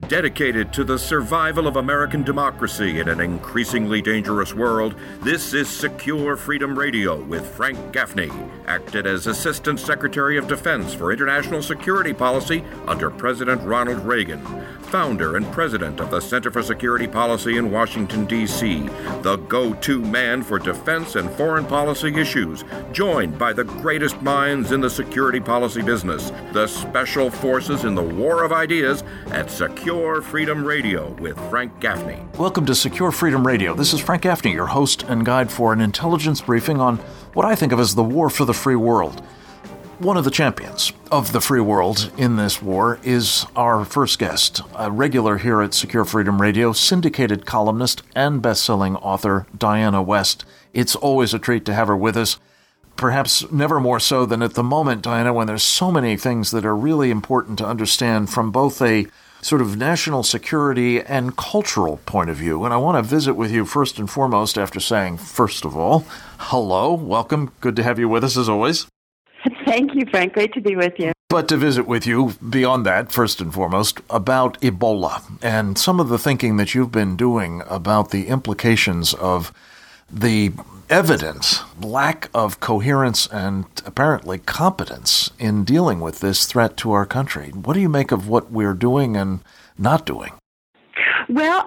Dedicated to the survival of American democracy in an increasingly dangerous world, this is Secure Freedom Radio with Frank Gaffney, acted as Assistant Secretary of Defense for International Security Policy under President Ronald Reagan, founder and president of the Center for Security Policy in Washington, D.C., the go-to man for defense and foreign policy issues, joined by the greatest minds in the security policy business, the special forces in the war of ideas at Secure Freedom Radio with Frank Gaffney. Welcome to Secure Freedom Radio. This is Frank Gaffney, your host and guide for an intelligence briefing on what I think of as the war for the free world. One of the champions of the free world in this war is our first guest, a regular here at Secure Freedom Radio, syndicated columnist and best-selling author Diana West. It's always a treat to have her with us. Perhaps never more so than at the moment, Diana, when there's so many things that are really important to understand from both a sort of national security and cultural point of view. And I want to visit with you first and foremost after saying, first of all, hello, welcome. Good to have you with us as always. Thank you, Frank. Great to be with you. But to visit with you, beyond that, first and foremost, about Ebola and some of the thinking that you've been doing about the implications of the evident lack of coherence and apparently competence in dealing with this threat to our country. What do you make of what we're doing and not doing? Well,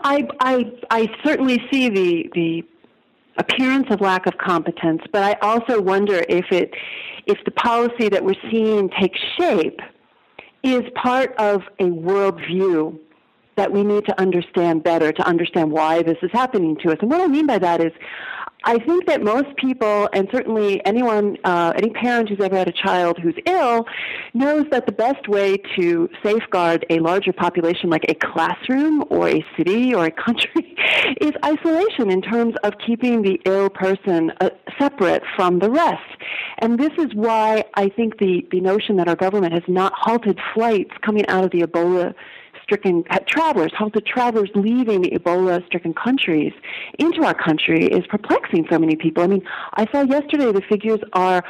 I certainly see the appearance of lack of competence, but I also wonder if the policy that we're seeing take shape is part of a worldview that we need to understand better to understand why this is happening to us. And what I mean by that is, I think that most people, and certainly anyone, any parent who's ever had a child who's ill, knows that the best way to safeguard a larger population like a classroom or a city or a country is isolation in terms of keeping the ill person separate from the rest. And this is why I think the notion that our government has not halted flights coming out of the Ebola-stricken travelers leaving the Ebola-stricken countries into our country is perplexing so many people. I mean, I saw yesterday the figures are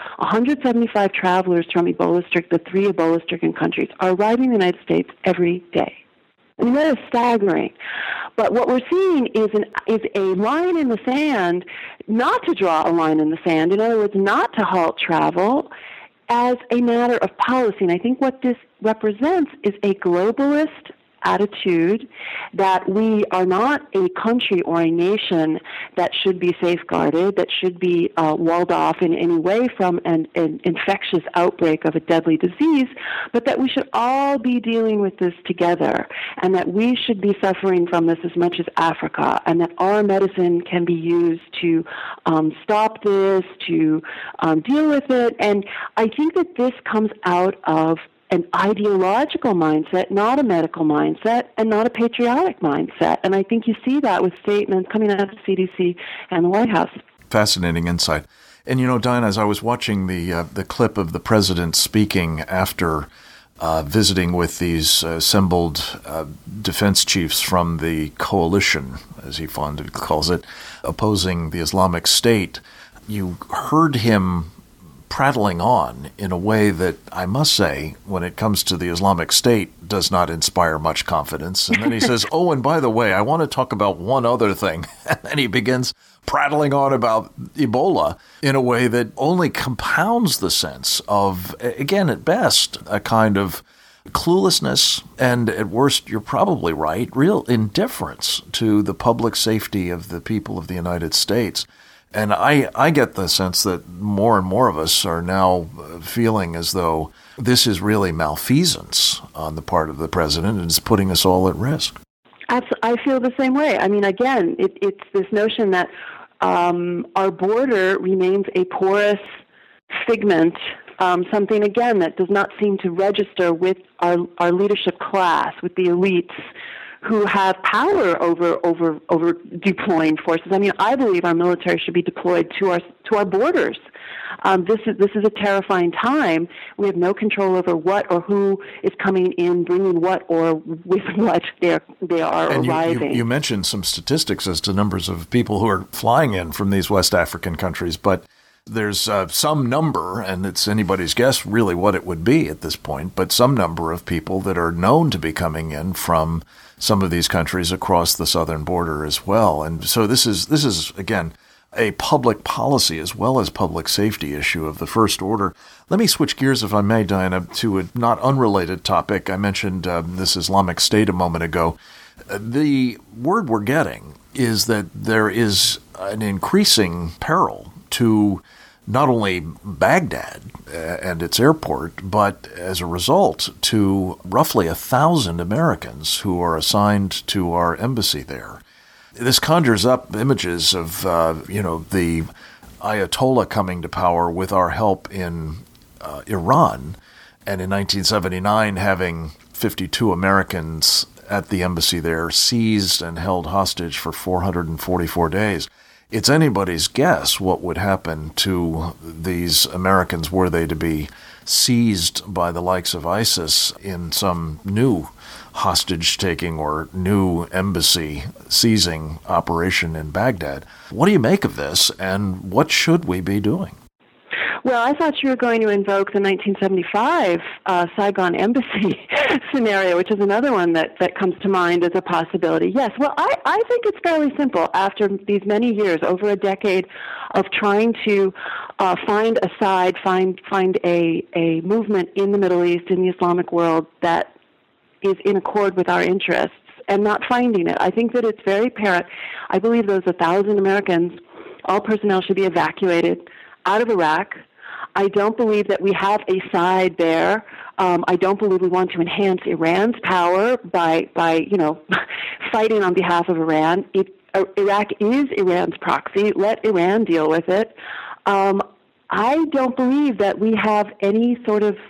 175 travelers from the three Ebola-stricken countries are arriving in the United States every day. I mean, that is staggering. But what we're seeing is a line in the sand, not to draw a line in the sand, in other words, not to halt travel as a matter of policy. And I think what this represents is a globalist attitude that we are not a country or a nation that should be safeguarded, that should be walled off in any way from an infectious outbreak of a deadly disease, but that we should all be dealing with this together, and that we should be suffering from this as much as Africa, and that our medicine can be used to stop this, to deal with it. And I think that this comes out of an ideological mindset, not a medical mindset, and not a patriotic mindset. And I think you see that with statements coming out of the CDC and the White House. Fascinating insight. And you know, Diana, as I was watching the clip of the president speaking after visiting with these assembled defense chiefs from the coalition, as he fondly calls it, opposing the Islamic State, you heard him prattling on in a way that I must say, when it comes to the Islamic State, does not inspire much confidence. And then he says, oh, and by the way, I want to talk about one other thing. And then he begins prattling on about Ebola in a way that only compounds the sense of, again, at best, a kind of cluelessness, and at worst, you're probably right, real indifference to the public safety of the people of the United States. And I get the sense that more and more of us are now feeling as though this is really malfeasance on the part of the president and is putting us all at risk. I feel the same way. I mean, again, it's this notion that our border remains a porous figment, something, again, that does not seem to register with our leadership class, with the elites who have power over deploying forces. I mean, I believe our military should be deployed to our borders. This is a terrifying time. We have no control over what or who is coming in, bringing what or with what they are and arriving. You mentioned some statistics as to numbers of people who are flying in from these West African countries, but There's some number, and it's anybody's guess really what it would be at this point, but some number of people that are known to be coming in from some of these countries across the southern border as well. And so this is again, a public policy as well as public safety issue of the first order. Let me switch gears, if I may, Diana, to a not unrelated topic. I mentioned this Islamic State a moment ago. The word we're getting is that there is an increasing peril to not only Baghdad and its airport, but as a result to roughly 1,000 Americans who are assigned to our embassy there. This conjures up images of, the Ayatollah coming to power with our help in Iran, and in 1979 having 52 Americans at the embassy there seized and held hostage for 444 days. It's anybody's guess what would happen to these Americans were they to be seized by the likes of ISIS in some new hostage-taking or new embassy seizing operation in Baghdad. What do you make of this, and what should we be doing? Well, I thought you were going to invoke the 1975 Saigon embassy scenario, which is another one that comes to mind as a possibility. Yes, well, I think it's fairly simple. After these many years, over a decade of trying to find a side, find a movement in the Middle East, in the Islamic world that is in accord with our interests, and not finding it. I think that it's very apparent. I believe those 1,000 Americans, all personnel should be evacuated out of Iraq. I don't believe that we have a side there. I don't believe we want to enhance Iran's power by fighting on behalf of Iran. Iraq is Iran's proxy. Let Iran deal with it. I don't believe that we have any sort of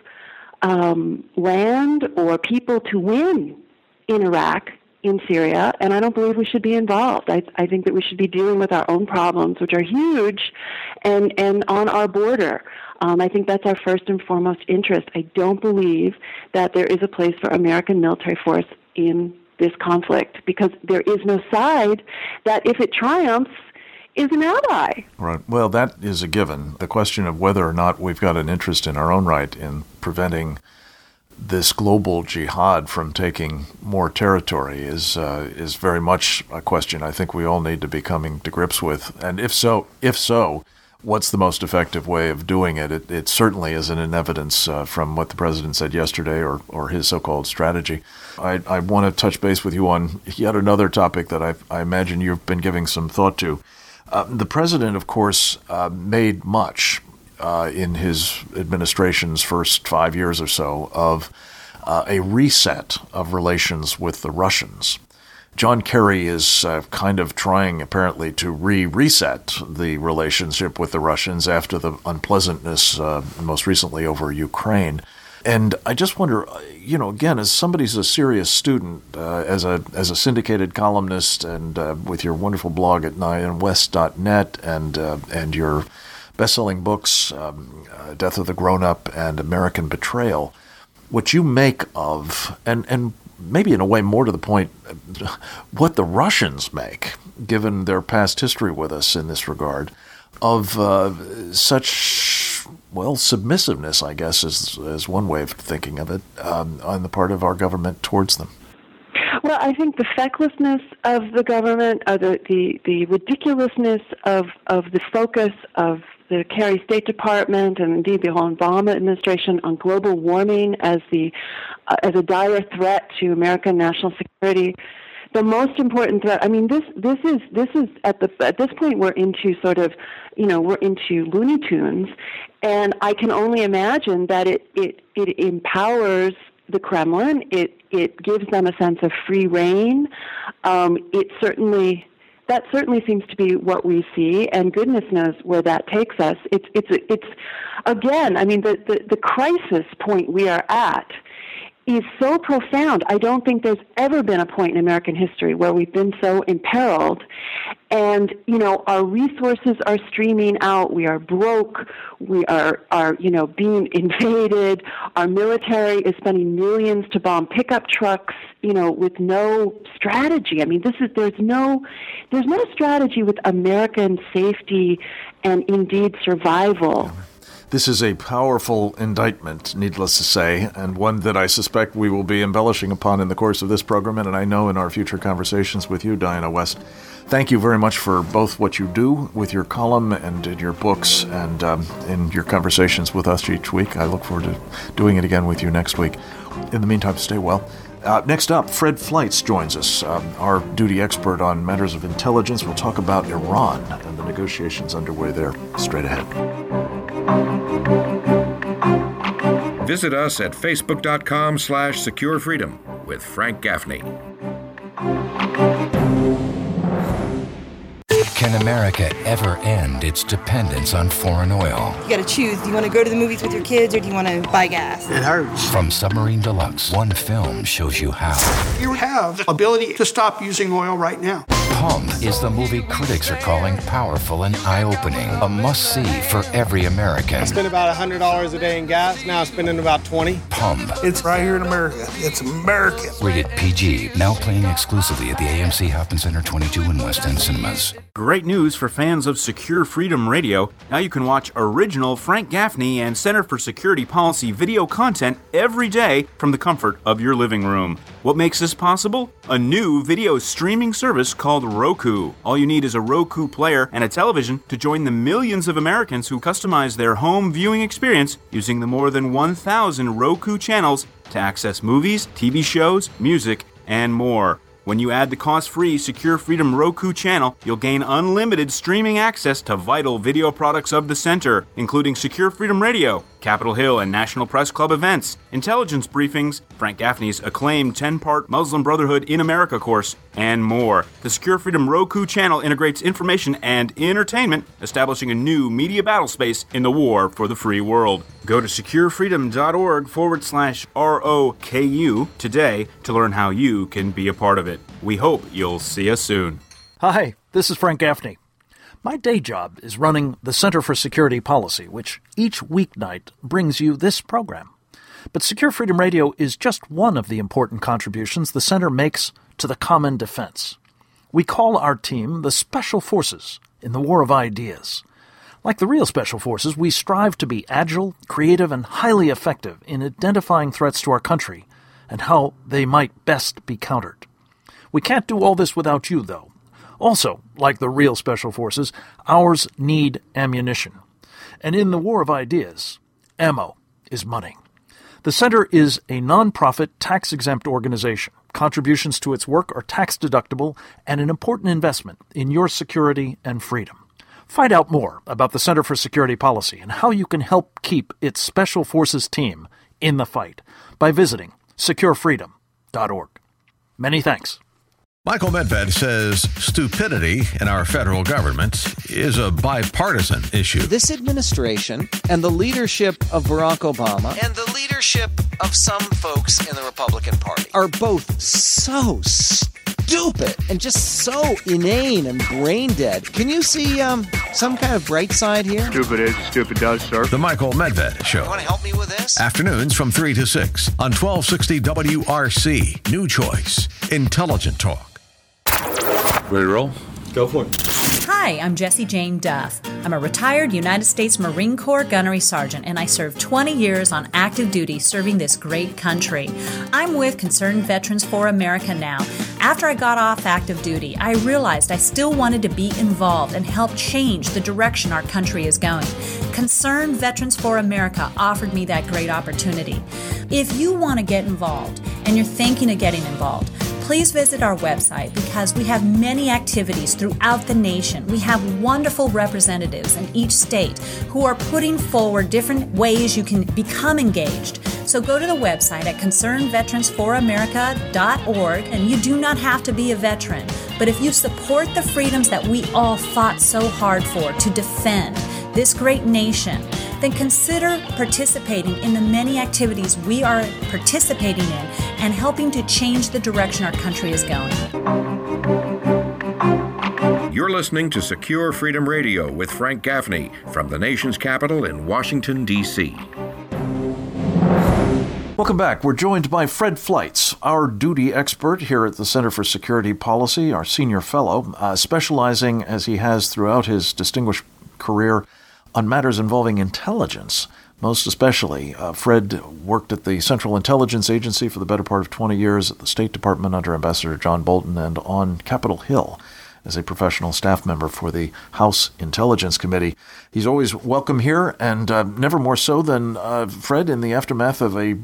land or people to win in Iraq, in Syria, and I don't believe we should be involved. I think that we should be dealing with our own problems, which are huge, and on our border. I think that's our first and foremost interest. I don't believe that there is a place for American military force in this conflict, because there is no side that, if it triumphs, is an ally. Right. Well, that is a given. The question of whether or not we've got an interest in our own right in preventing this global jihad from taking more territory is very much a question I think we all need to be coming to grips with. And if so, what's the most effective way of doing it? It certainly isn't in evidence from what the president said yesterday or his so-called strategy. I want to touch base with you on yet another topic that I imagine you've been giving some thought to. The president, of course, made much in his administration's first 5 years or so of a reset of relations with the Russians. John Kerry is kind of trying, apparently, to reset the relationship with the Russians after the unpleasantness most recently over Ukraine. And I just wonder, again, as somebody who's a serious student, as a syndicated columnist, and with your wonderful blog at NianWest.net and your best-selling books, Death of the Grown-Up and American Betrayal, what you make of, and maybe in a way more to the point, what the Russians make, given their past history with us in this regard, of such, submissiveness, I guess, is one way of thinking of it, on the part of our government towards them. Well, I think the fecklessness of the government, the ridiculousness of the focus of the Kerry State Department and indeed the whole Obama administration on global warming as a dire threat to American national security. The most important threat. I mean, this is at this point we're into sort of, we're into Looney Tunes, and I can only imagine that it empowers the Kremlin. It gives them a sense of free reign. That certainly seems to be what we see, and goodness knows where that takes us. It's again, I mean, the crisis point we are at is so profound. I don't think there's ever been a point in American history where we've been so imperiled. And, our resources are streaming out. We are broke. We are being invaded. Our military is spending millions to bomb pickup trucks, with no strategy. I mean, there's no strategy with American safety and indeed survival. This is a powerful indictment, needless to say, and one that I suspect we will be embellishing upon in the course of this program, and I know in our future conversations with you, Diana West. Thank you very much for both what you do with your column and in your books and in your conversations with us each week. I look forward to doing it again with you next week. In the meantime, stay well. Next up, Fred Fleitz joins us, our duty expert on matters of intelligence. We'll talk about Iran and the negotiations underway there straight ahead. Visit us at facebook.com/securefreedom with Frank Gaffney. Can America ever end its dependence on foreign oil? You gotta choose. Do you want to go to the movies with your kids or do you want to buy gas? It hurts. From Submarine Deluxe, one film shows you how. You have the ability to stop using oil right now. Pump is the movie critics are calling powerful and eye-opening. A must-see for every American. I spend about $100 a day in gas. Now I'm spending about $20. Pump. It's right here in America. It's American. Rated PG. Now playing exclusively at the AMC Hoffman Center 22 in West End Cinemas. Great news for fans of Secure Freedom Radio. Now you can watch original Frank Gaffney and Center for Security Policy video content every day from the comfort of your living room. What makes this possible? A new video streaming service called Roku. All you need is a Roku player and a television to join the millions of Americans who customize their home viewing experience using the more than 1,000 Roku channels to access movies, TV shows, music, and more. When you add the cost-free Secure Freedom Roku channel, you'll gain unlimited streaming access to vital video products of the center, including Secure Freedom Radio, Capitol Hill and National Press Club events, intelligence briefings, Frank Gaffney's acclaimed 10-part Muslim Brotherhood in America course, and more. The Secure Freedom Roku channel integrates information and entertainment, establishing a new media battle space in the war for the free world. Go to securefreedom.org/ROKU today to learn how you can be a part of it. We hope you'll see us soon. Hi, this is Frank Gaffney. My day job is running the Center for Security Policy, which each weeknight brings you this program. But Secure Freedom Radio is just one of the important contributions the Center makes to the common defense. We call our team the Special Forces in the War of Ideas. Like the real Special Forces, we strive to be agile, creative, and highly effective in identifying threats to our country and how they might best be countered. We can't do all this without you, though. Also, like the real Special Forces, ours need ammunition. And in the War of Ideas, ammo is money. The Center is a nonprofit, tax-exempt organization. Contributions to its work are tax-deductible and an important investment in your security and freedom. Find out more about the Center for Security Policy and how you can help keep its Special Forces team in the fight by visiting securefreedom.org. Many thanks. Michael Medved says stupidity in our federal government is a bipartisan issue. This administration and the leadership of Barack Obama and the leadership of some folks in the Republican Party are both so stupid and just so inane and brain dead. Can you see some kind of bright side here? Stupid is, stupid does, sir. The Michael Medved Show. You want to help me with this? Afternoons from 3 to 6 on 1260 WRC. New Choice. Intelligent Talk. Ready to roll? Go for it. Hi, I'm Jessie Jane Duff. I'm a retired United States Marine Corps gunnery sergeant, and I served 20 years on active duty serving this great country. I'm with Concerned Veterans for America now. After I got off active duty, I realized I still wanted to be involved and help change the direction our country is going. Concerned Veterans for America offered me that great opportunity. If you want to get involved and you're thinking of getting involved, please visit our website because we have many activities throughout the nation. We have wonderful representatives in each state who are putting forward different ways you can become engaged. So go to the website at concernedveteransforamerica.org, and you do not have to be a veteran. But if you support the freedoms that we all fought so hard for to defend this great nation, then consider participating in the many activities we are participating in and helping to change the direction our country is going. You're listening to Secure Freedom Radio with Frank Gaffney from the nation's capital in Washington, D.C. Welcome back. We're joined by Fred Fleitz, our duty expert here at the Center for Security Policy, our senior fellow, specializing, as he has throughout his distinguished career, on matters involving intelligence. Most especially, Fred worked at the Central Intelligence Agency for the better part of 20 years, at the State Department under Ambassador John Bolton, and on Capitol Hill as a professional staff member for the House Intelligence Committee. He's always welcome here, and never more so than, Fred, in the aftermath of a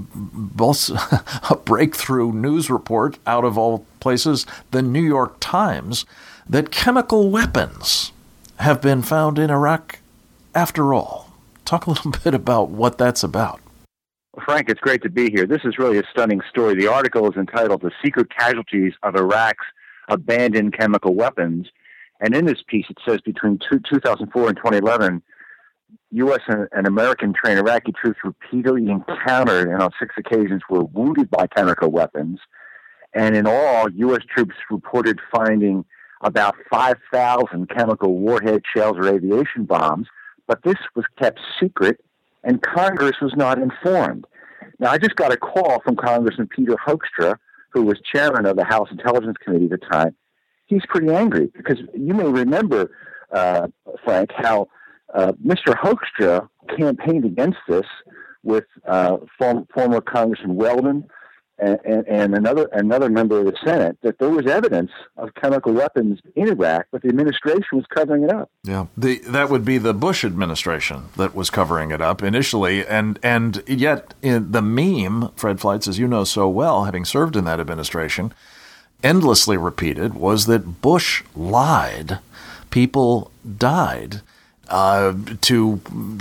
breakthrough news report out of all places, the New York Times, that chemical weapons have been found in Iraq after all. Talk a little bit about what that's about. Well, Frank, it's great to be here. This is really a stunning story. The article is entitled "The Secret Casualties of Iraq's Abandoned Chemical Weapons." And in this piece, it says between 2004 and 2011, U.S. and American-trained Iraqi troops repeatedly encountered and on 6 occasions were wounded by chemical weapons. And in all, U.S. troops reported finding about 5,000 chemical warhead shells or aviation bombs. But this was kept secret, and Congress was not informed. Now, I just got a call from Congressman Peter Hoekstra, who was chairman of the House Intelligence Committee at the time. He's pretty angry because you may remember, Frank, how Mr. Hoekstra campaigned against this with former Congressman Weldon and another member of the Senate, that there was evidence of chemical weapons in Iraq, but the administration was covering it up. Yeah, that would be the Bush administration that was covering it up initially, and yet in the meme, Fred Fleitz, as you know so well, having served in that administration, endlessly repeated, was that Bush lied. People died to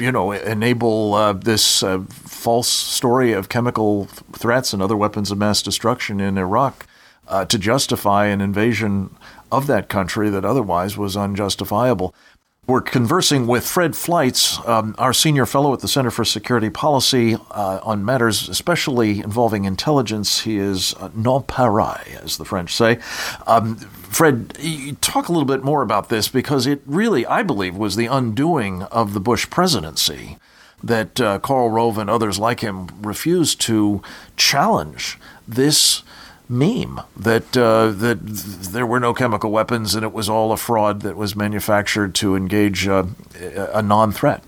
enable this false story of chemical threats and other weapons of mass destruction in Iraq to justify an invasion of that country that otherwise was unjustifiable. We're conversing with Fred Fleitz, our senior fellow at the Center for Security Policy, on matters especially involving intelligence. He is nonpareil, as the French say. Fred, talk a little bit more about this, because it really, I believe, was the undoing of the Bush presidency, that Karl Rove and others like him refused to challenge this meme that there were no chemical weapons and it was all a fraud that was manufactured to engage a non-threat.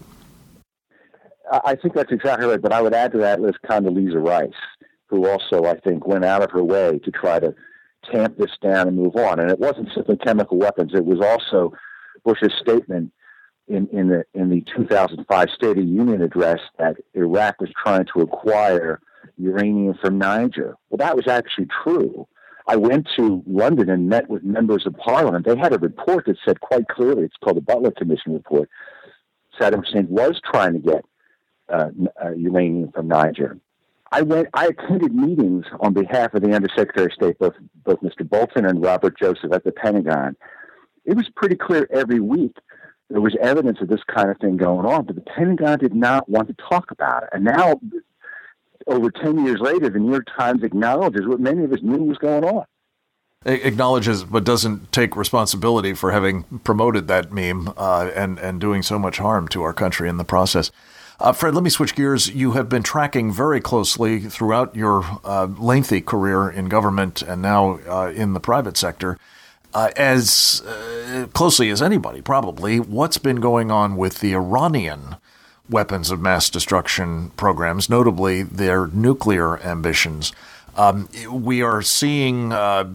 I think that's exactly right, but I would add to that list Condoleezza Rice, who also, I think, went out of her way to try to tamp this down and move on. And it wasn't simply chemical weapons. It was also Bush's statement in the 2005 State of the Union address that Iraq was trying to acquire uranium from Niger. Well, that was actually true. I went to London and met with members of parliament. They had a report that said quite clearly, it's called the Butler Commission report, Saddam Hussein was trying to get uranium from Niger. I attended meetings on behalf of the Undersecretary of State, both Mr. Bolton and Robert Joseph at the Pentagon. It was pretty clear every week there was evidence of this kind of thing going on, but the Pentagon did not want to talk about it. And now, over 10 years later, the New York Times acknowledges what many of us knew was going on. Acknowledges, but doesn't take responsibility for having promoted that meme and doing so much harm to our country in the process. Fred, let me switch gears. You have been tracking very closely throughout your lengthy career in government and now in the private sector, as closely as anybody probably, what's been going on with the Iranian weapons of mass destruction programs, notably their nuclear ambitions. We are seeing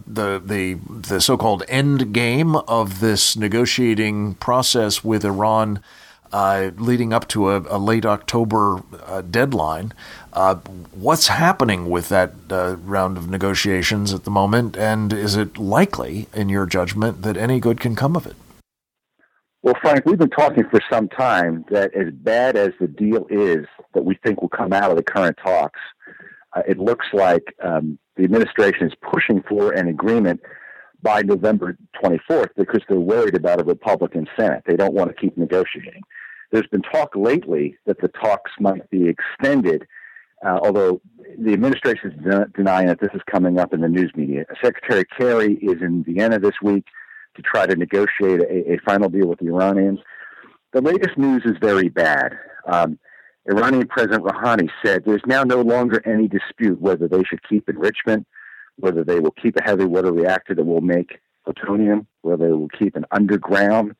the so-called end game of this negotiating process with Iran leading up to a late October deadline. What's happening with that round of negotiations at the moment, and is it likely, in your judgment, that any good can come of it? Well, Frank, we've been talking for some time that as bad as the deal is that we think will come out of the current talks, it looks like the administration is pushing for an agreement by November 24th because they're worried about a Republican Senate. They don't want to keep negotiating. There's been talk lately that the talks might be extended, although the administration is denying that this is coming up in the news media. Secretary Kerry is in Vienna this week to try to negotiate a final deal with the Iranians. The latest news is very bad. Iranian President Rouhani said there's now no longer any dispute whether they should keep enrichment, whether they will keep a heavy water reactor that will make plutonium, whether they will keep an underground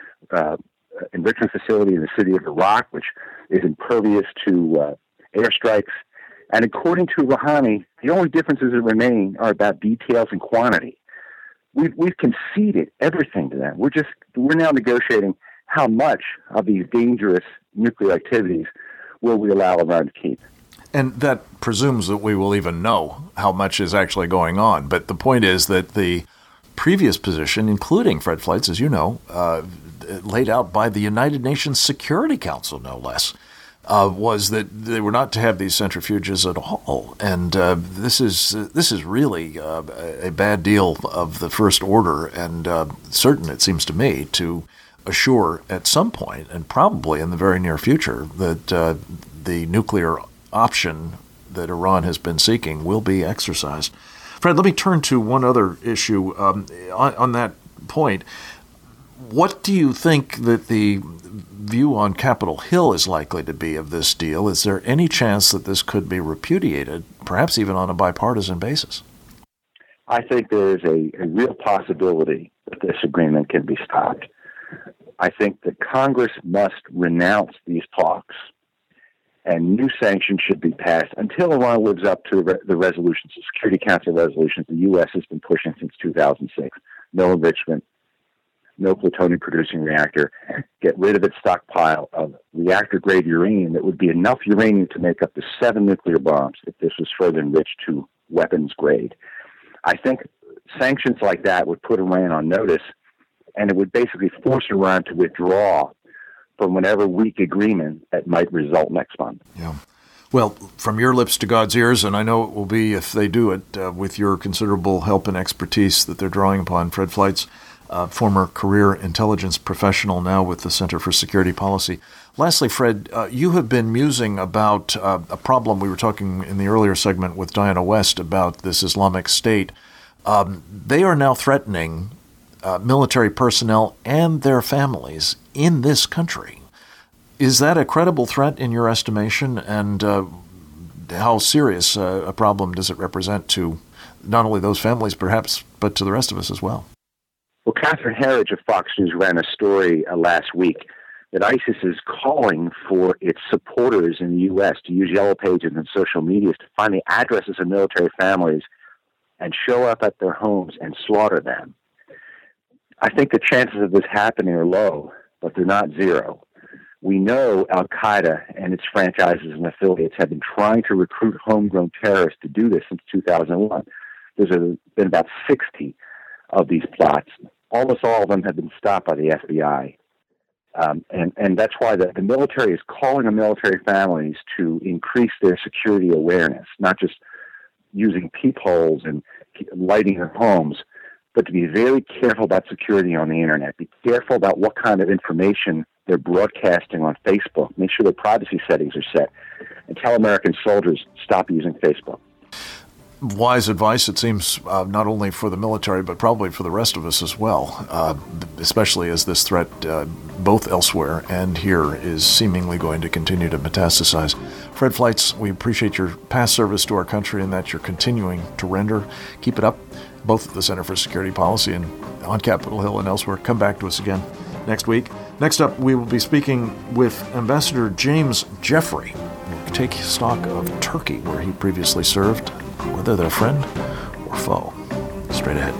enrichment facility in the city of Iraq, which is impervious to airstrikes. And according to Rouhani, the only differences that remain are about details and quantity. We've conceded everything to them. We're now negotiating how much of these dangerous nuclear activities will we allow Iran to keep. And that presumes that we will even know how much is actually going on. But the point is that the previous position, including Fred Fleitz, as you know, laid out by the United Nations Security Council, no less, was that they were not to have these centrifuges at all. And this is really a bad deal of the first order, and certain, it seems to me, to assure at some point, and probably in the very near future, that the nuclear option that Iran has been seeking will be exercised. Fred, let me turn to one other issue on that point. What do you think that the view on Capitol Hill is likely to be of this deal? Is there any chance that this could be repudiated, perhaps even on a bipartisan basis? I think there is a real possibility that this agreement can be stopped. I think that Congress must renounce these talks, and new sanctions should be passed until Iran lives up to the resolutions, the Security Council resolutions the U.S. has been pushing since 2006. No enrichment, no plutonium-producing reactor, get rid of its stockpile of reactor-grade uranium that would be enough uranium to make up to 7 nuclear bombs if this was further enriched to weapons grade. I think sanctions like that would put Iran on notice, and it would basically force Iran to withdraw from whatever weak agreement that might result next month. Yeah. Well, from your lips to God's ears, and I know it will be if they do it with your considerable help and expertise that they're drawing upon. Fred Fleitz, former career intelligence professional, now with the Center for Security Policy. Lastly, Fred, you have been musing about a problem we were talking in the earlier segment with Diana West about this Islamic State. They are now threatening military personnel and their families in this country. Is that a credible threat in your estimation, and how serious a problem does it represent to not only those families perhaps, but to the rest of us as well? Well, Catherine Herridge of Fox News ran a story last week that ISIS is calling for its supporters in the U.S. to use yellow pages and social media to find the addresses of military families and show up at their homes and slaughter them. I think the chances of this happening are low, but they're not zero. We know Al-Qaeda and its franchises and affiliates have been trying to recruit homegrown terrorists to do this since 2001. There's been about 60 of these plots. Almost all of them have been stopped by the FBI. And that's why the military is calling on military families to increase their security awareness, not just using peepholes and lighting their homes, but to be very careful about security on the internet. Be careful about what kind of information they're broadcasting on Facebook. Make sure their privacy settings are set. And tell American soldiers, stop using Facebook. Wise advice, it seems, not only for the military, but probably for the rest of us as well, especially as this threat, both elsewhere and here, is seemingly going to continue to metastasize. Fred Fleitz, we appreciate your past service to our country and that you're continuing to render. Keep it up, both at the Center for Security Policy and on Capitol Hill and elsewhere. Come back to us again next week. Next up, we will be speaking with Ambassador James Jeffrey. We'll take stock of Turkey, where he previously served, whether they're friend or foe. Straight ahead.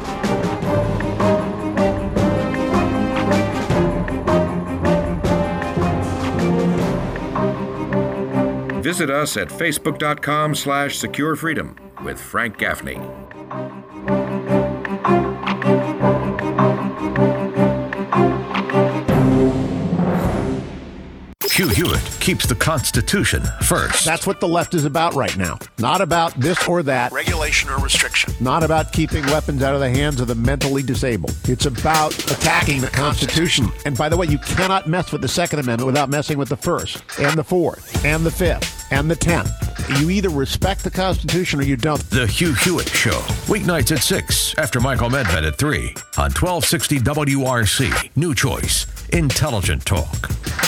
Visit us at facebook.com/securefreedom with Frank Gaffney. Hugh Hewitt, keeps the Constitution first. That's what the left is about right now. Not about this or that. Regulation or restriction. Not about keeping weapons out of the hands of the mentally disabled. It's about attacking the Constitution. And by the way, you cannot mess with the Second Amendment without messing with the First, and the Fourth, and the Fifth, and the 10th. You either respect the Constitution or you don't. The Hugh Hewitt Show, weeknights at 6, after Michael Medved at 3, on 1260 WRC. New choice, intelligent talk.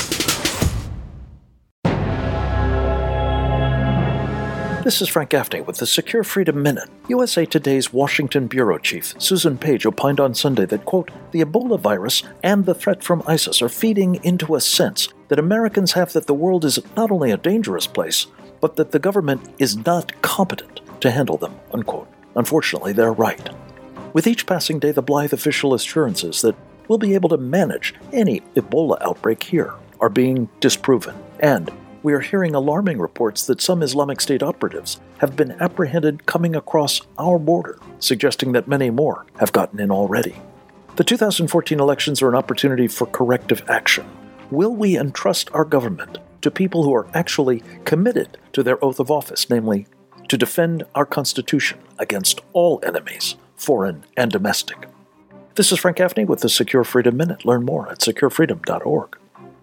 This is Frank Gaffney with the Secure Freedom Minute. USA Today's Washington bureau chief, Susan Page, opined on Sunday that, quote, the Ebola virus and the threat from ISIS are feeding into a sense that Americans have that the world is not only a dangerous place, but that the government is not competent to handle them, unquote. Unfortunately, they're right. With each passing day, the blithe official assurances that we'll be able to manage any Ebola outbreak here are being disproven, and we are hearing alarming reports that some Islamic State operatives have been apprehended coming across our border, suggesting that many more have gotten in already. The 2014 elections are an opportunity for corrective action. Will we entrust our government to people who are actually committed to their oath of office, namely, to defend our Constitution against all enemies, foreign and domestic? This is Frank Gaffney with the Secure Freedom Minute. Learn more at securefreedom.org.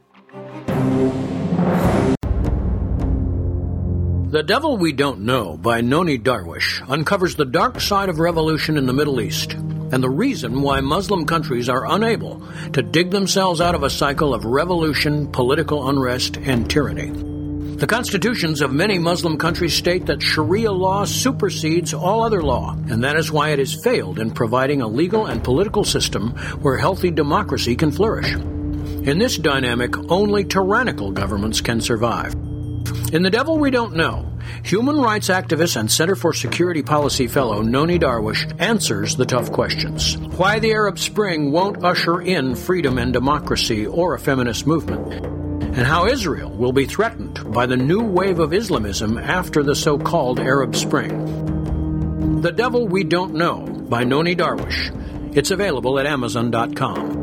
The Devil We Don't Know by Noni Darwish uncovers the dark side of revolution in the Middle East and the reason why Muslim countries are unable to dig themselves out of a cycle of revolution, political unrest, and tyranny. The constitutions of many Muslim countries state that Sharia law supersedes all other law, and that is why it has failed in providing a legal and political system where healthy democracy can flourish. In this dynamic, only tyrannical governments can survive. In The Devil We Don't Know, human rights activist and Center for Security Policy fellow Noni Darwish answers the tough questions. Why the Arab Spring won't usher in freedom and democracy or a feminist movement, and how Israel will be threatened by the new wave of Islamism after the so-called Arab Spring. The Devil We Don't Know by Noni Darwish. It's available at Amazon.com.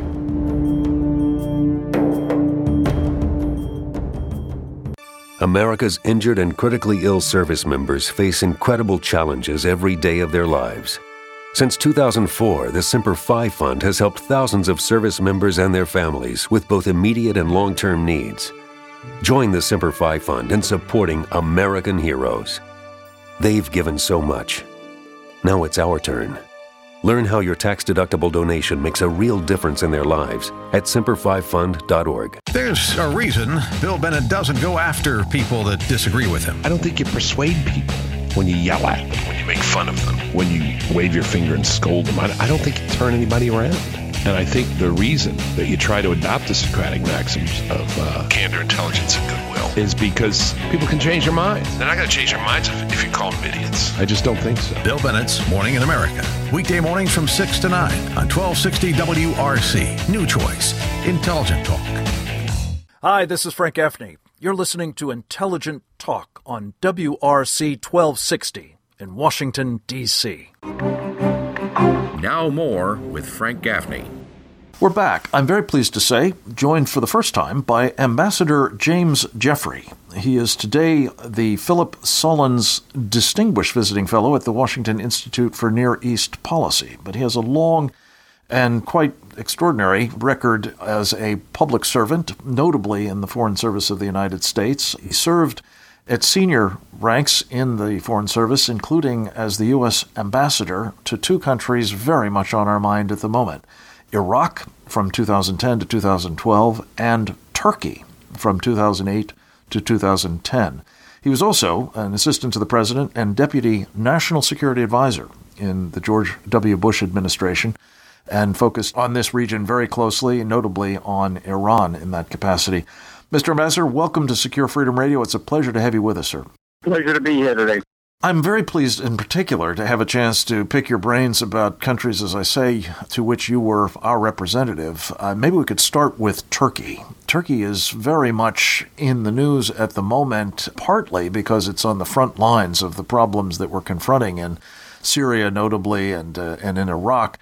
America's injured and critically ill service members face incredible challenges every day of their lives. Since 2004, the Semper Fi Fund has helped thousands of service members and their families with both immediate and long-term needs. Join the Semper Fi Fund in supporting American heroes. They've given so much. Now it's our turn. Learn how your tax-deductible donation makes a real difference in their lives at SemperFiFund.org. There's a reason Bill Bennett doesn't go after people that disagree with him. I don't think you persuade people when you yell at them, when you make fun of them, when you wave your finger and scold them. I don't think you turn anybody around. And I think the reason that you try to adopt the Socratic maxims of candor, intelligence, and goodwill is because people can change their minds. They're not going to change their minds if you call them idiots. I just don't think so. Bill Bennett's Morning in America. Weekday mornings from 6 to 9 on 1260 WRC. New choice, intelligent talk. Hi, this is Frank Gaffney. You're listening to Intelligent Talk on WRC 1260 in Washington, D.C. Now more with Frank Gaffney. We're back, I'm very pleased to say, joined for the first time by Ambassador James Jeffrey. He is today the Philip Sullins Distinguished Visiting Fellow at the Washington Institute for Near East Policy, but he has a long and quite extraordinary record as a public servant, notably in the Foreign Service of the United States. He served at senior ranks in the Foreign Service, including as the U.S. ambassador to two countries very much on our mind at the moment, Iraq from 2010 to 2012 and Turkey from 2008 to 2010. He was also an assistant to the president and deputy national security advisor in the George W. Bush administration and focused on this region very closely, notably on Iran in that capacity. Mr. Ambassador, welcome to Secure Freedom Radio. It's a pleasure to have you with us, sir. Pleasure to be here today. I'm very pleased in particular to have a chance to pick your brains about countries, as I say, to which you were our representative. Maybe we could start with Turkey. Turkey is very much in the news at the moment, partly because it's on the front lines of the problems that we're confronting in Syria, notably, and in Iraq.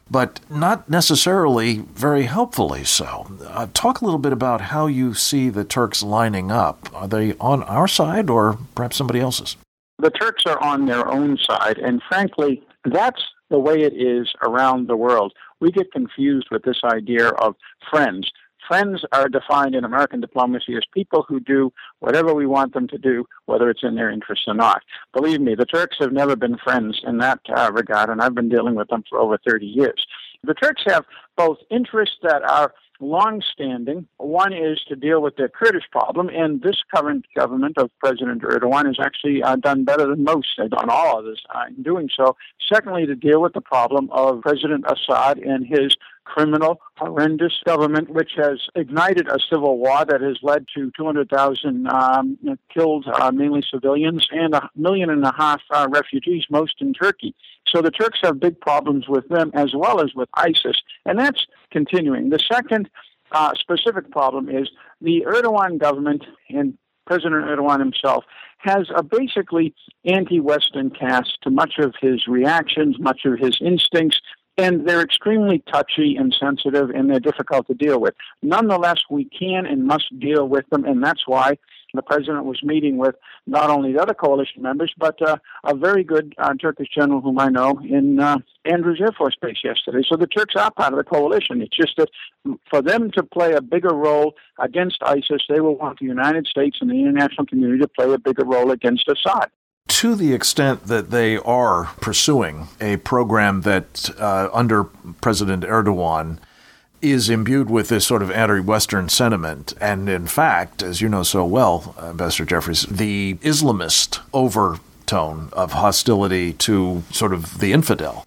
but not necessarily very helpfully so. Talk a little bit about how you see the Turks lining up. Are they on our side or perhaps somebody else's? The Turks are on their own side, and frankly, that's the way it is around the world. We get confused with this idea of friends. Friends are defined in American diplomacy as people who do whatever we want them to do, whether it's in their interests or not. Believe me, the Turks have never been friends in that regard, and I've been dealing with them for over 30 years. The Turks have both interests that are long-standing. One is to deal with the Kurdish problem, and this current government of President Erdogan has actually done better than most, on all others, in doing so. Secondly, to deal with the problem of President Assad and his criminal, horrendous government, which has ignited a civil war that has led to 200,000 killed, mainly civilians, and 1.5 million refugees, most in Turkey. So the Turks have big problems with them as well as with ISIS, and that's continuing. The second specific problem is the Erdogan government and President Erdogan himself has a basically anti-Western cast to much of his reactions, much of his instincts, and they're extremely touchy and sensitive, and they're difficult to deal with. Nonetheless, we can and must deal with them, and that's why the president was meeting with not only the other coalition members, but a very good Turkish general whom I know in Andrews Air Force Base yesterday. So the Turks are part of the coalition. It's just that for them to play a bigger role against ISIS, they will want the United States and the international community to play a bigger role against Assad. To the extent that they are pursuing a program that, under President Erdogan, is imbued with this sort of anti-Western sentiment, and in fact, as you know so well, Ambassador Jeffries, the Islamist overtone of hostility to sort of the infidel,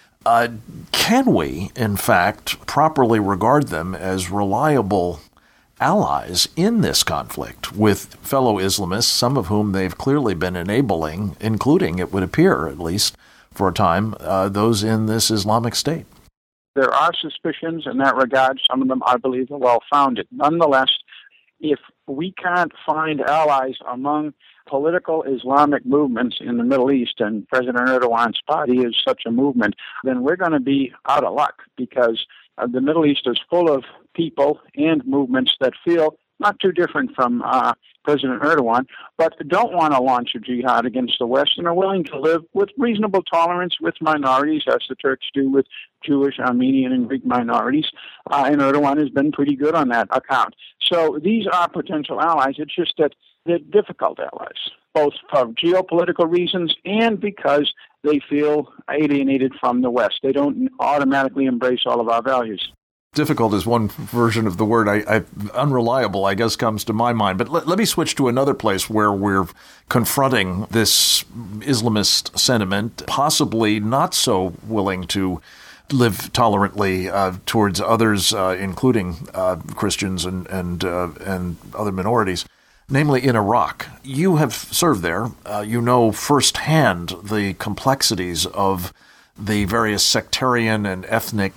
can we, in fact, properly regard them as reliable allies in this conflict with fellow Islamists, some of whom they've clearly been enabling, including, it would appear, at least for a time, those in this Islamic State? There are suspicions in that regard. Some of them, I believe, are well-founded. Nonetheless, if we can't find allies among political Islamic movements in the Middle East, and President Erdogan's party is such a movement, then we're going to be out of luck, because the Middle East is full of people and movements that feel not too different from President Erdogan, but don't want to launch a jihad against the West and are willing to live with reasonable tolerance with minorities, as the Turks do with Jewish, Armenian, and Greek minorities. And Erdogan has been pretty good on that account. So these are potential allies. It's just that they're difficult allies, both for geopolitical reasons and because they feel alienated from the West. They don't automatically embrace all of our values. Difficult is one version of the word. Unreliable, I guess, comes to my mind. But let me switch to another place where we're confronting this Islamist sentiment, possibly not so willing to live tolerantly towards others, including Christians and other minorities, namely in Iraq. You have served there. You know firsthand the complexities of the various sectarian and ethnic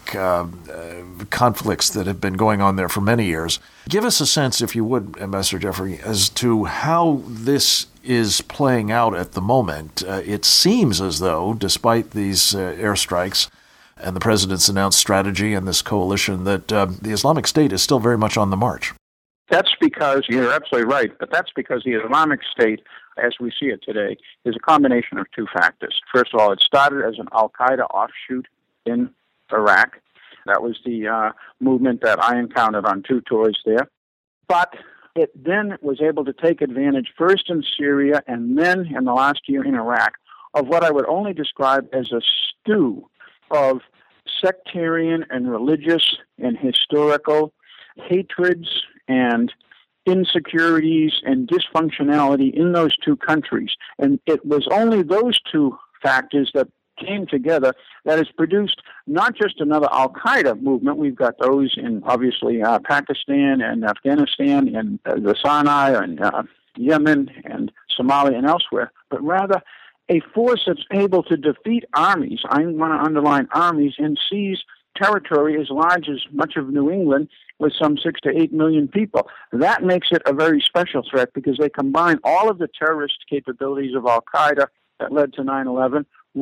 conflicts that have been going on there for many years. Give us a sense, if you would, Ambassador Jeffrey, as to how this is playing out at the moment. It seems as though, despite these airstrikes and the president's announced strategy and this coalition, that the Islamic State is still very much on the march. That's because, you're absolutely right, but that's because the Islamic State, as we see it today, is a combination of two factors. First of all, it started as an al-Qaeda offshoot in Iraq. That was the movement that I encountered on 2 tours there. But it then was able to take advantage first in Syria and then in the last year in Iraq of what I would only describe as a stew of sectarian and religious and historical hatreds and insecurities and dysfunctionality in those two countries. And it was only those two factors that came together that has produced not just another al-Qaeda movement. We've got those in, obviously, Pakistan and Afghanistan and the Sinai and Yemen and Somalia and elsewhere, but rather a force that's able to defeat armies, I want to underline armies, and seize territory as large as much of New England with some 6 to 8 million people. That makes it a very special threat because they combine all of the terrorist capabilities of al-Qaeda that led to 9/11 with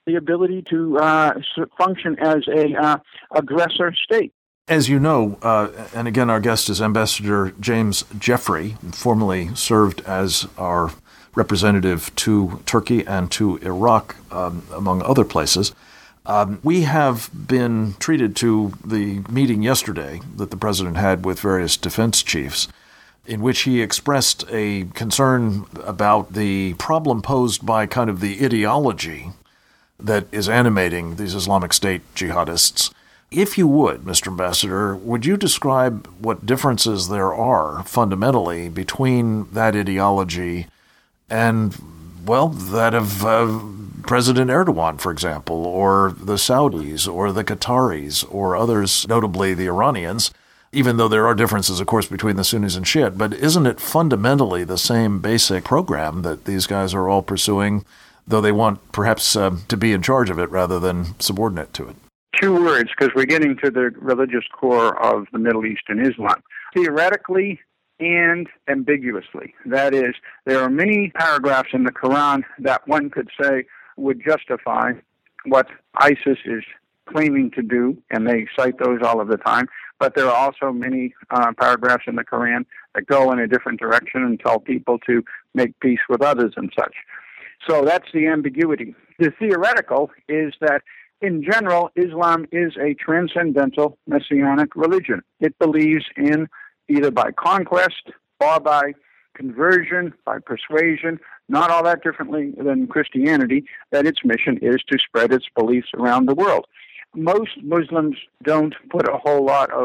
the ability to function as a aggressor state. As you know, and again, our guest is Ambassador James Jeffrey, formerly served as our representative to Turkey and to Iraq, among other places. We have been treated to the meeting yesterday that the president had with various defense chiefs, in which he expressed a concern about the problem posed by kind of the ideology that is animating these Islamic State jihadists. If you would, Mr. Ambassador, would you describe what differences there are fundamentally between that ideology and, well, that of President Erdogan, for example, or the Saudis, or the Qataris, or others, notably the Iranians, even though there are differences, of course, between the Sunnis and Shiite. But isn't it fundamentally the same basic program that these guys are all pursuing, though they want perhaps to be in charge of it rather than subordinate to it? Two words, because we're getting to the religious core of the Middle East and Islam. Theoretically and ambiguously. That is, there are many paragraphs in the Quran that one could say would justify what ISIS is claiming to do, and they cite those all of the time. But there are also many paragraphs in the Quran that go in a different direction and tell people to make peace with others and such. So that's the ambiguity. The theoretical is that, in general, Islam is a transcendental messianic religion. It believes in either by conquest or by conversion, by persuasion, not all that differently than Christianity, that its mission is to spread its beliefs around the world. Most Muslims don't put a whole lot of,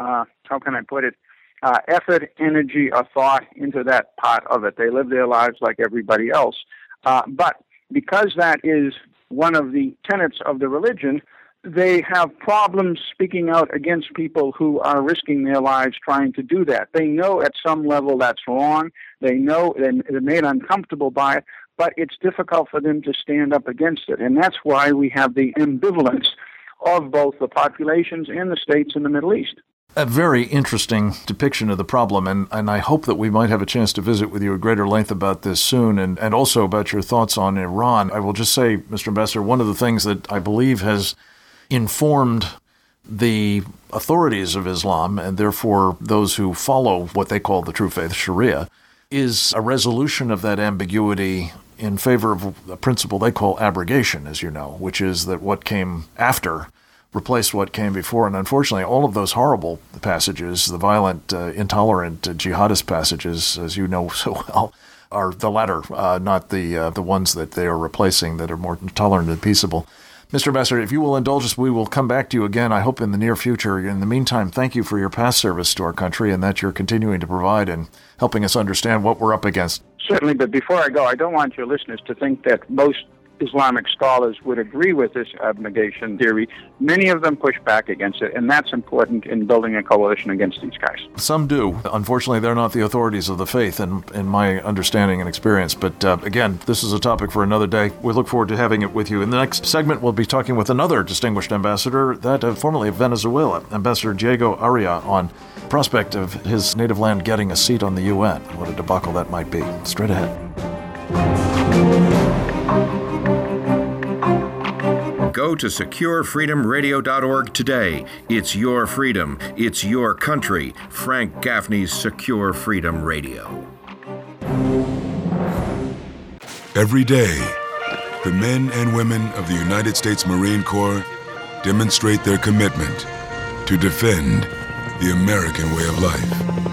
effort, energy, or thought into that part of it. They live their lives like everybody else. But because that is one of the tenets of the religion, they have problems speaking out against people who are risking their lives trying to do that. They know at some level that's wrong. They know they're made uncomfortable by it, but it's difficult for them to stand up against it. And that's why we have the ambivalence of both the populations and the states in the Middle East. A very interesting depiction of the problem, and I hope that we might have a chance to visit with you at greater length about this soon, and also about your thoughts on Iran. I will just say, Mr. Ambassador, one of the things that I believe has informed the authorities of Islam, and therefore those who follow what they call the true faith, Sharia, is a resolution of that ambiguity in favor of a principle they call abrogation, as you know, which is that what came after replaced what came before. And unfortunately, all of those horrible passages, the violent, intolerant jihadist passages, as you know so well, are the latter, not the ones that they are replacing that are more tolerant and peaceable. Mr. Ambassador, if you will indulge us, we will come back to you again, I hope, in the near future. In the meantime, thank you for your past service to our country and that you're continuing to provide and helping us understand what we're up against. Certainly, but before I go, I don't want your listeners to think that most Islamic scholars would agree with this abnegation theory. Many of them push back against it, and that's important in building a coalition against these guys. Some do. Unfortunately, they're not the authorities of the faith, in my understanding and experience. But again, this is a topic for another day. We look forward to having it with you. In the next segment, we'll be talking with another distinguished ambassador, that formerly of Venezuela, Ambassador Diego Aria, on the prospect of his native land getting a seat on the UN. What a debacle that might be. Straight ahead. Go to SecureFreedomRadio.org today. It's your freedom. It's your country. Frank Gaffney's Secure Freedom Radio. Every day, the men and women of the United States Marine Corps demonstrate their commitment to defend the American way of life.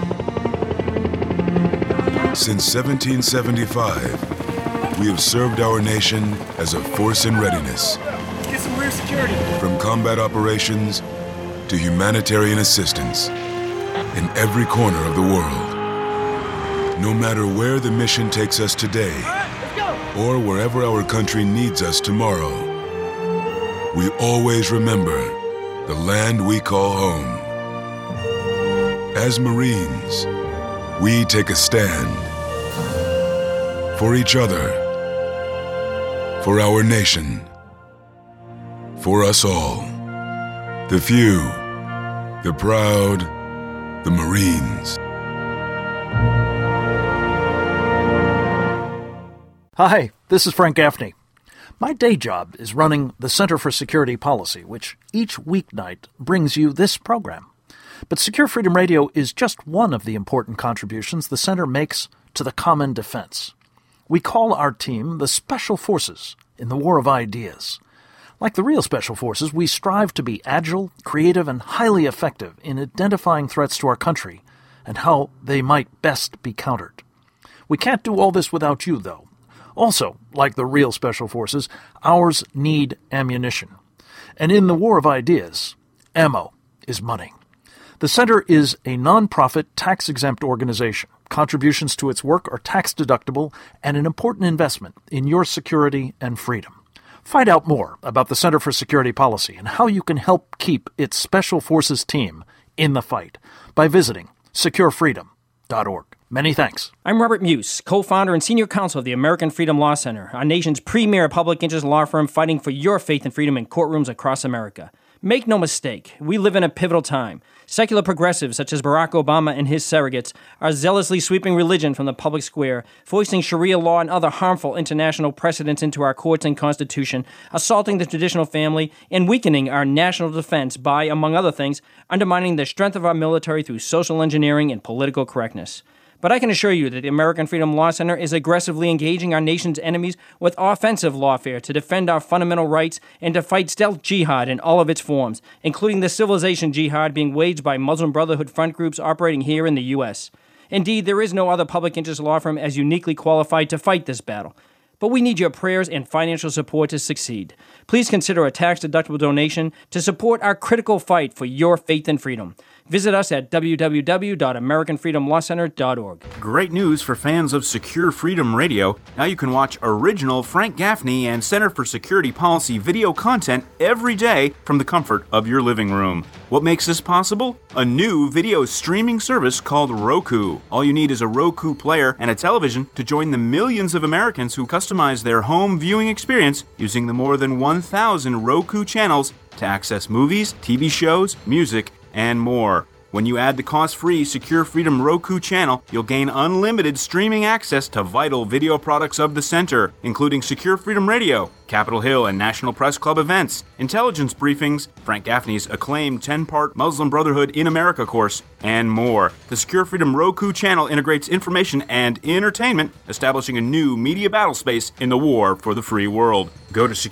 Since 1775, we have served our nation as a force in readiness. Security. From combat operations to humanitarian assistance in every corner of the world. No matter where the mission takes us today or wherever our country needs us tomorrow, we always remember the land we call home. As Marines, we take a stand for each other, for our nation, for us all. The few, the proud, the Marines. Hi, this is Frank Gaffney. My day job is running the Center for Security Policy, which each weeknight brings you this program. But Secure Freedom Radio is just one of the important contributions the Center makes to the common defense. We call our team the Special Forces in the War of Ideas. Like the real Special Forces, we strive to be agile, creative, and highly effective in identifying threats to our country and how they might best be countered. We can't do all this without you, though. Also, like the real Special Forces, ours need ammunition. And in the War of Ideas, ammo is money. The Center is a nonprofit, tax-exempt organization. Contributions to its work are tax-deductible and an important investment in your security and freedom. Find out more about the Center for Security Policy and how you can help keep its Special Forces team in the fight by visiting securefreedom.org. Many thanks. I'm Robert Muse, co-founder and senior counsel of the American Freedom Law Center, our nation's premier public interest law firm fighting for your faith and freedom in courtrooms across America. Make no mistake, we live in a pivotal time. Secular progressives such as Barack Obama and his surrogates are zealously sweeping religion from the public square, foisting Sharia law and other harmful international precedents into our courts and Constitution, assaulting the traditional family, and weakening our national defense by, among other things, undermining the strength of our military through social engineering and political correctness. But I can assure you that the American Freedom Law Center is aggressively engaging our nation's enemies with offensive lawfare to defend our fundamental rights and to fight stealth jihad in all of its forms, including the civilization jihad being waged by Muslim Brotherhood front groups operating here in the U.S. Indeed, there is no other public interest law firm as uniquely qualified to fight this battle. But we need your prayers and financial support to succeed. Please consider a tax-deductible donation to support our critical fight for your faith and freedom. Visit us at www.americanfreedomlawcenter.org. Great news for fans of Secure Freedom Radio. Now you can watch original Frank Gaffney and Center for Security Policy video content every day from the comfort of your living room. What makes this possible? A new video streaming service called Roku. All you need is a Roku player and a television to join the millions of Americans who customize their home viewing experience using the more than 1,000 Roku channels to access movies, TV shows, music, and more. When you add the cost-free Secure Freedom Roku channel, you'll gain unlimited streaming access to vital video products of the Center, including Secure Freedom Radio, Capitol Hill and National Press Club events, intelligence briefings, Frank Gaffney's acclaimed 10-part Muslim Brotherhood in America course, and more. The Secure Freedom Roku channel integrates information and entertainment, establishing a new media battle space in the war for the free world. Go to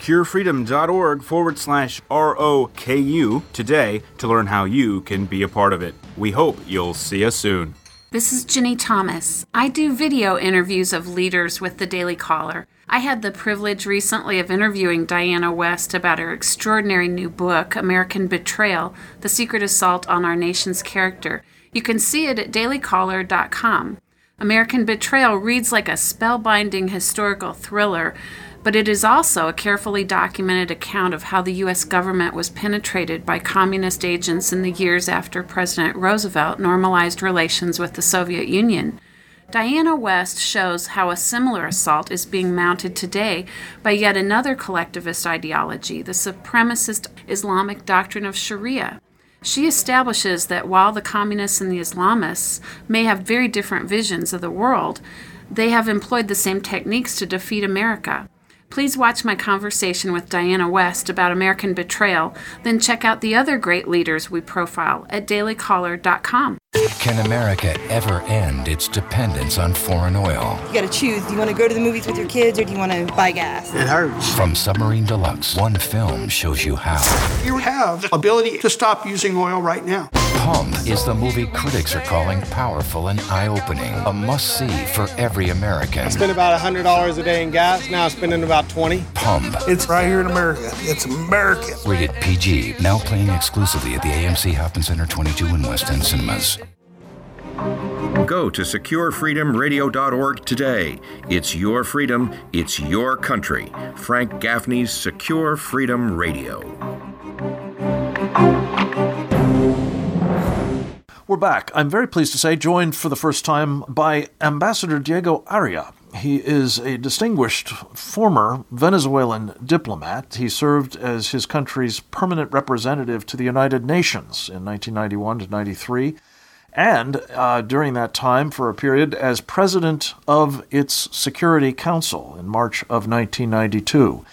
securefreedom.org/ROKU today to learn how you can be a part of it. We hope you'll see us soon. This is Ginny Thomas. I do video interviews of leaders with the Daily Caller. I had the privilege recently of interviewing Diana West about her extraordinary new book, American Betrayal, The Secret Assault on Our Nation's Character. You can see it at dailycaller.com. American Betrayal reads like a spellbinding historical thriller, but it is also a carefully documented account of how the U.S. government was penetrated by communist agents in the years after President Roosevelt normalized relations with the Soviet Union. Diana West shows how a similar assault is being mounted today by yet another collectivist ideology, the supremacist Islamic doctrine of Sharia. She establishes that while the communists and the Islamists may have very different visions of the world, they have employed the same techniques to defeat America. Please watch my conversation with Diana West about American Betrayal, then check out the other great leaders we profile at dailycaller.com. Can America ever end its dependence on foreign oil? You gotta choose. Do you want to go to the movies with your kids or do you want to buy gas? It hurts. From Submarine Deluxe, one film shows you how. You have the ability to stop using oil right now. Pump is the movie critics are calling powerful and eye-opening. A must-see for every American. I spend about $100 a day in gas. Now I'm spending about 20. Pump. It's right here in America. It's American. Rated PG. Now playing exclusively at the AMC Hoffman Center 22 in West End Cinemas. Go to securefreedomradio.org today. It's your freedom. It's your country. Frank Gaffney's Secure Freedom Radio. We're back. I'm very pleased to say joined for the first time by Ambassador Diego Aria. He is a distinguished former Venezuelan diplomat. He served as his country's permanent representative to the United Nations in 1991 to 93, and during that time for a period as president of its Security Council in March of 1992.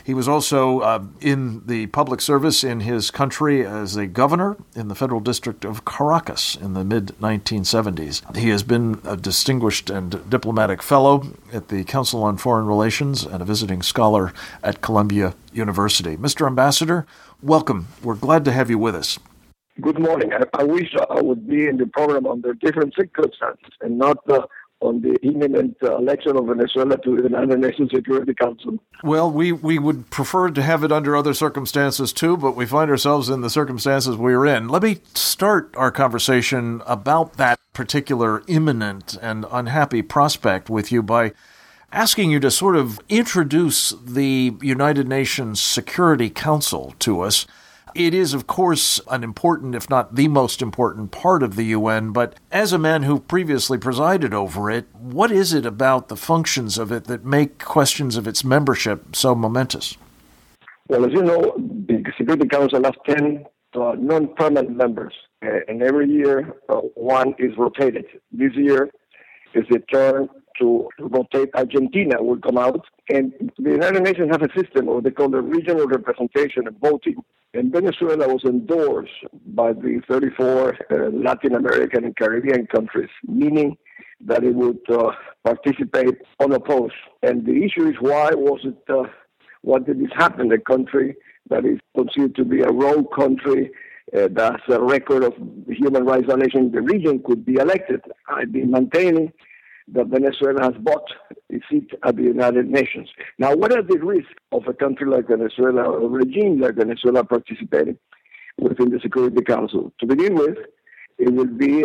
He was also in the public service in his country as a governor in the Federal District of Caracas in the mid-1970s. He has been a distinguished and diplomatic fellow at the Council on Foreign Relations and a visiting scholar at Columbia University. Mr. Ambassador, welcome. We're glad to have you with us. Good morning. I wish I would be in the program under different circumstances and not on the imminent election of Venezuela to the United Nations Security Council. Well, we would prefer to have it under other circumstances too, but we find ourselves in the circumstances we're in. Let me start our conversation about that particular imminent and unhappy prospect with you by asking you to sort of introduce the United Nations Security Council to us. It is, of course, an important, if not the most important part of the UN, but as a man who previously presided over it, what is it about the functions of it that make questions of its membership so momentous? Well, as you know, the Security Council has 10 non-permanent members, and every year one is rotated. This year is the turn to rotate. Argentina will come out, and the United Nations have a system, or they call it regional representation and voting. And Venezuela was endorsed by the 34 Latin American and Caribbean countries, meaning that it would participate unopposed. And the issue is, why was it? What did this happen? A country that is considered to be a rogue country that has a record of human rights violation in the region could be elected. I've been maintaining that Venezuela has bought a seat at the United Nations. Now, what are the risks of a country like Venezuela, or a regime like Venezuela, participating within the Security Council? To begin with, it will be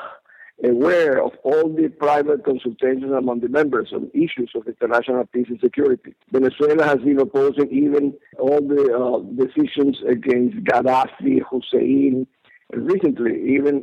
aware of all the private consultations among the members on issues of international peace and security. Venezuela has been opposing even all the decisions against Gaddafi, Hussein, and recently even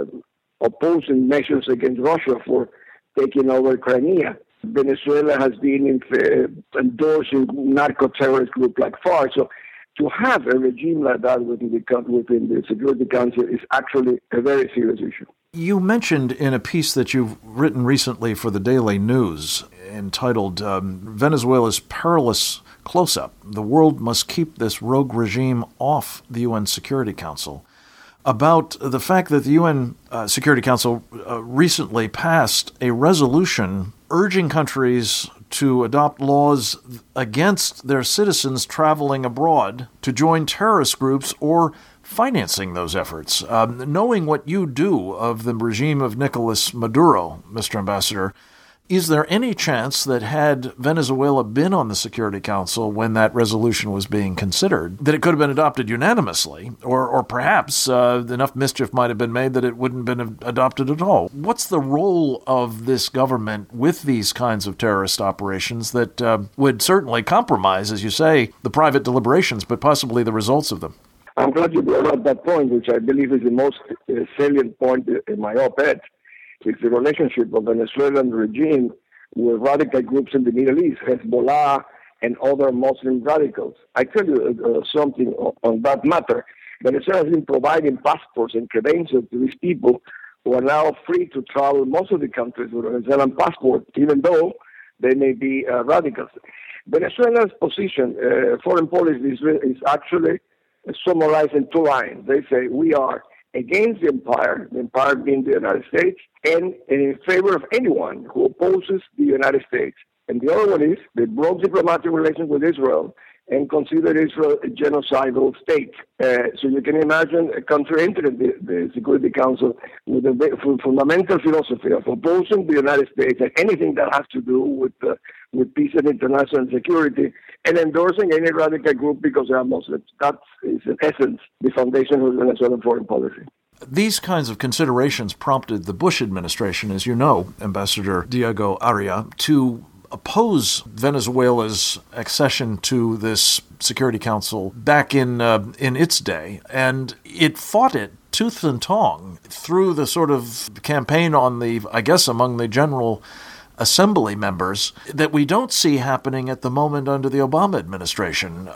opposing measures against Russia for taking over Crimea. Venezuela has been endorsing narco-terrorist groups like FARC. So to have a regime like that within the Security Council is actually a very serious issue. You mentioned in a piece that you've written recently for the Daily News entitled Venezuela's Perilous Close-Up, The World Must Keep This Rogue Regime Off the UN Security Council, about the fact that the UN Security Council recently passed a resolution urging countries to adopt laws against their citizens traveling abroad to join terrorist groups or financing those efforts. Knowing what you do of the regime of Nicolas Maduro, Mr. Ambassador, is there any chance that had Venezuela been on the Security Council when that resolution was being considered, that it could have been adopted unanimously, or perhaps enough mischief might have been made that it wouldn't have been adopted at all? What's the role of this government with these kinds of terrorist operations that would certainly compromise, as you say, the private deliberations, but possibly the results of them? I'm glad you brought up that point, which I believe is the most salient point in my op-ed. It's the relationship of the Venezuelan regime with radical groups in the Middle East, Hezbollah and other Muslim radicals. I tell you something on that matter. Venezuela has been providing passports and credentials to these people who are now free to travel most of the countries with a Venezuelan passport, even though they may be radicals. Venezuela's position, foreign policy, is actually summarized in 2 lines. They say, we are against the empire being the United States, and in favor of anyone who opposes the United States. And the other one is they broke diplomatic relations with Israel and considered Israel a genocidal state. So you can imagine a country entering the Security Council with a fundamental philosophy of opposing the United States and anything that has to do with peace and international security, and endorsing any radical group because they are Muslims. That is, in essence, the foundation of Venezuelan foreign policy. These kinds of considerations prompted the Bush administration, as you know, Ambassador Diego Aria, to oppose Venezuela's accession to this Security Council back in its day, and it fought it tooth and tongue through the sort of campaign on the, I guess, among the General Assembly members that we don't see happening at the moment under the Obama administration.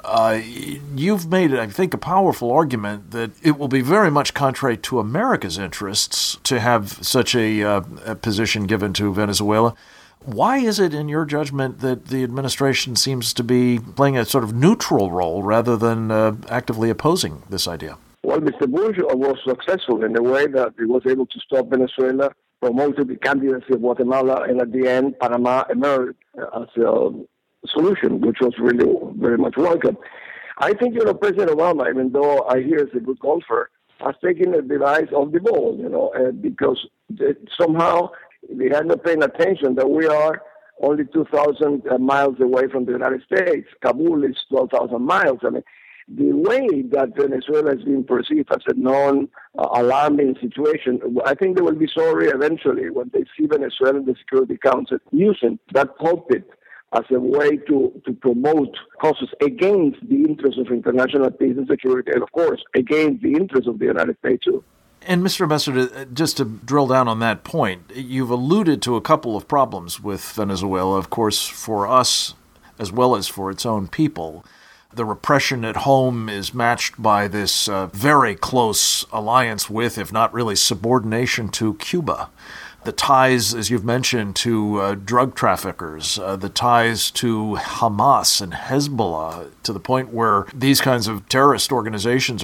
You've made, I think, a powerful argument that it will be very much contrary to America's interests to have such a position given to Venezuela. Why is it, in your judgment, that the administration seems to be playing a sort of neutral role rather than actively opposing this idea? Well, Mr. Bush was successful in the way that he was able to stop Venezuela, promoted the candidacy of Guatemala, and at the end, Panama emerged as a solution, which was really very much welcome. I think, President Obama, even though I hear he's a good golfer, has taken the device off the ball, because somehow they are not paying attention that we are only 2,000 miles away from the United States. Kabul is 12,000 miles. I mean, the way that Venezuela is being perceived as a non-alarming situation, I think they will be sorry eventually when they see Venezuela in the Security Council using that pulpit as a way to promote causes against the interests of international peace and security, and of course, against the interests of the United States too. And Mr. Ambassador, just to drill down on that point, you've alluded to a couple of problems with Venezuela, of course, for us as well as for its own people. The repression at home is matched by this very close alliance with, if not really subordination to, Cuba. The ties, as you've mentioned, to drug traffickers, the ties to Hamas and Hezbollah, to the point where these kinds of terrorist organizations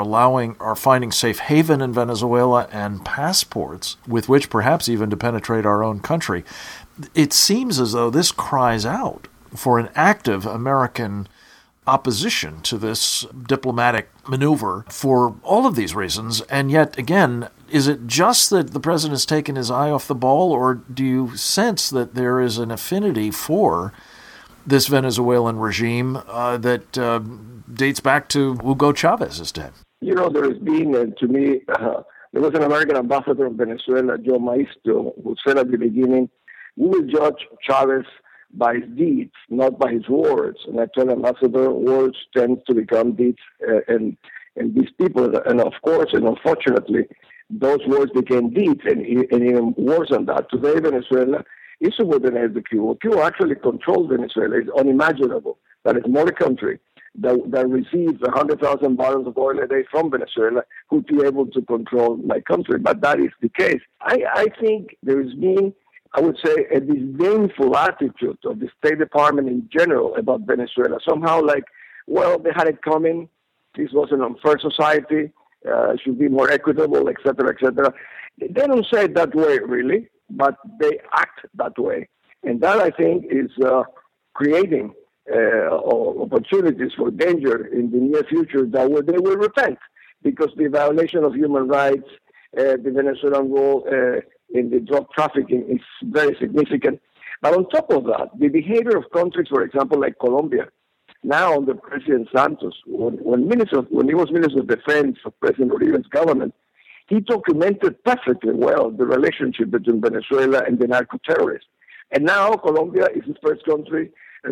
are finding safe haven in Venezuela and passports with which perhaps even to penetrate our own country. It seems as though this cries out for an active American opposition to this diplomatic maneuver for all of these reasons. And yet, again, is it just that the president has taken his eye off the ball, or do you sense that there is an affinity for this Venezuelan regime that dates back to Hugo Chávez's day? There has been, to me, there was an American ambassador in Venezuela, Joe Maestro, who said at the beginning, we will judge Chávez by his deeds, not by his words. And I told Ambassador, words tend to become deeds, and these people, and of course, and unfortunately, those words became deeds, and even worse than that. Today, Venezuela is subordinated to Cuba. Cuba actually controls Venezuela. It's unimaginable that a small country that receives 100,000 barrels of oil a day from Venezuela would be able to control my country, but that is the case. I think there has been, I would say, a disdainful attitude of the State Department in general about Venezuela. Somehow like, well, they had it coming. This was an unfair society. Should be more equitable, et cetera, et cetera. They don't say it that way, really, but they act that way. And that, I think, is creating opportunities for danger in the near future that they will repent, because the violation of human rights, the Venezuelan role in the drug trafficking is very significant. But on top of that, the behavior of countries, for example, like Colombia, now under President Santos, when he was Minister of Defense of President Uribe's government, he documented perfectly well the relationship between Venezuela and the narco-terrorists. And now Colombia is the first country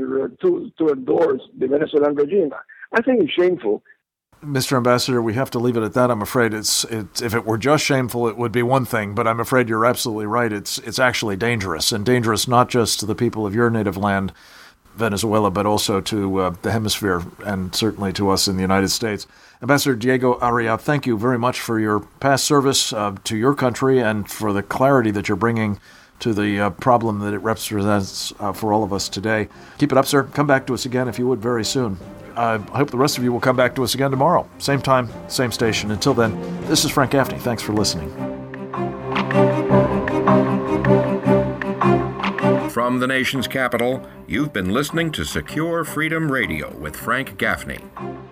to endorse the Venezuelan regime. I think it's shameful. Mr. Ambassador, we have to leave it at that. I'm afraid it's if it were just shameful, it would be one thing, but I'm afraid you're absolutely right. It's actually dangerous, and dangerous not just to the people of your native land, Venezuela, but also to the hemisphere and certainly to us in the United States. Ambassador Diego Arreola, thank you very much for your past service to your country and for the clarity that you're bringing to the problem that it represents for all of us today. Keep it up, sir. Come back to us again, if you would, very soon. I hope the rest of you will come back to us again tomorrow. Same time, same station. Until then, this is Frank Gaffney. Thanks for listening. From the nation's capital, you've been listening to Secure Freedom Radio with Frank Gaffney.